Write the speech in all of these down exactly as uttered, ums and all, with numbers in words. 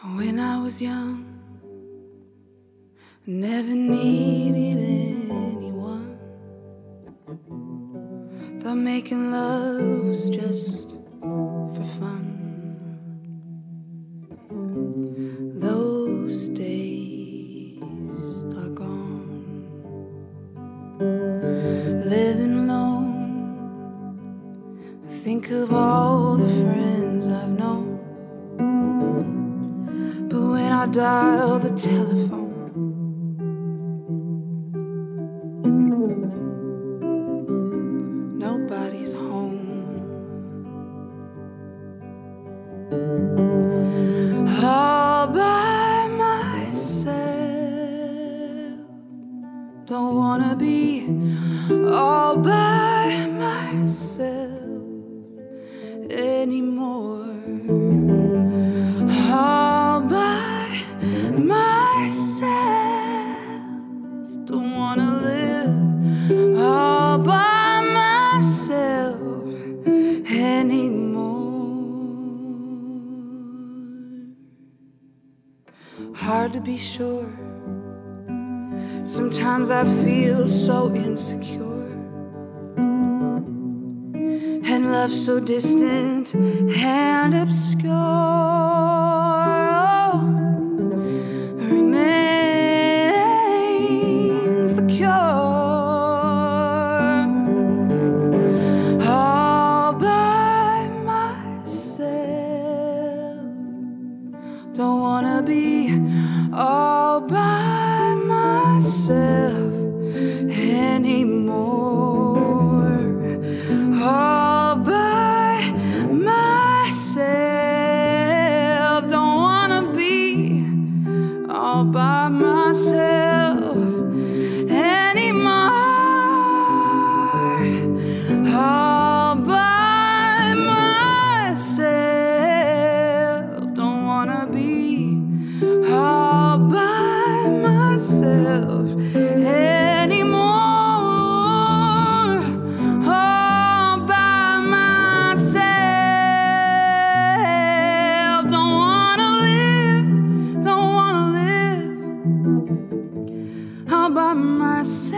When I was young, I never needed anyone. Thought making love was just for fun. Those days are gone. Living alone, I think of all the friends I've known. But when I dial the telephone, nobody's home. All by myself, don't wanna be all by myself anymore. All by myself, don't wanna live all by myself anymore. Hard to be sure. Sometimes I feel so insecure, and love so distant and obscure. Oh, remains the cure. All by myself, don't wanna be all by myself anymore. All by myself, don't wanna be all by myself anymore. All by myself, don't wanna be all by myself anymore. All by myself, don't wanna live, don't wanna live all by myself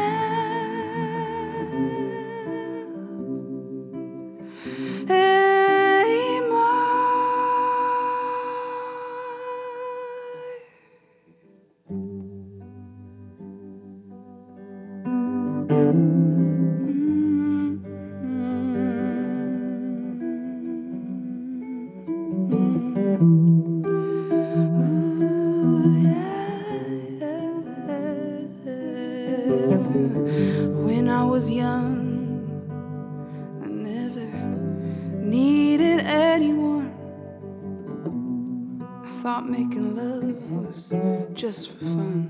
When I was young, I never needed anyone. I thought making love was just for fun.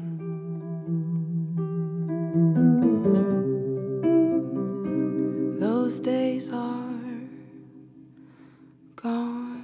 Those days are gone.